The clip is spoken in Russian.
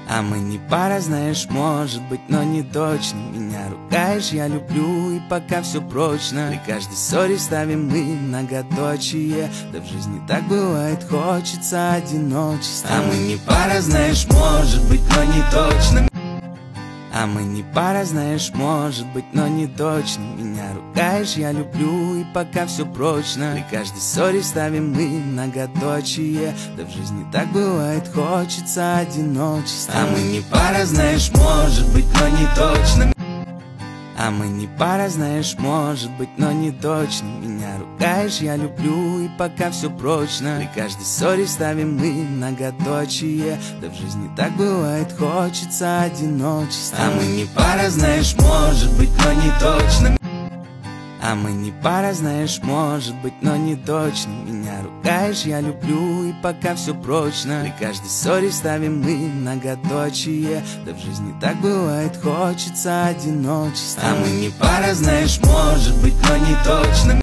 А мы не пара, знаешь, может быть, но не точно. Меня ругаешь, я люблю, и пока все прочно. При каждой ссоре ставим мы многоточие. Да в жизни так бывает, хочется одиночества. А мы не пара, знаешь, может быть, но не точно. А мы не пара, знаешь, может быть, но не точно. Меня ругаешь, я люблю, и пока все прочно. При каждой ссоре ставим мы многоточие. Да в жизни так бывает, хочется одиночества. А мы не пара, знаешь, может быть, но не точно. А мы не пара, знаешь, может быть, но не точно. Меня ругаешь, я люблю, и пока все прочно. При каждой ссоре ставим мы многоточие. Да в жизни так бывает, хочется одиночества. А мы не пара, знаешь, может быть, но не точно. А мы не пара, знаешь, может быть, но не точно. Меня ругаешь, я люблю, и пока все прочно. При каждой ссоре ставим мы многоточие. Да в жизни так бывает, хочется одиночества. А мы не пара, знаешь, может быть, но не точно.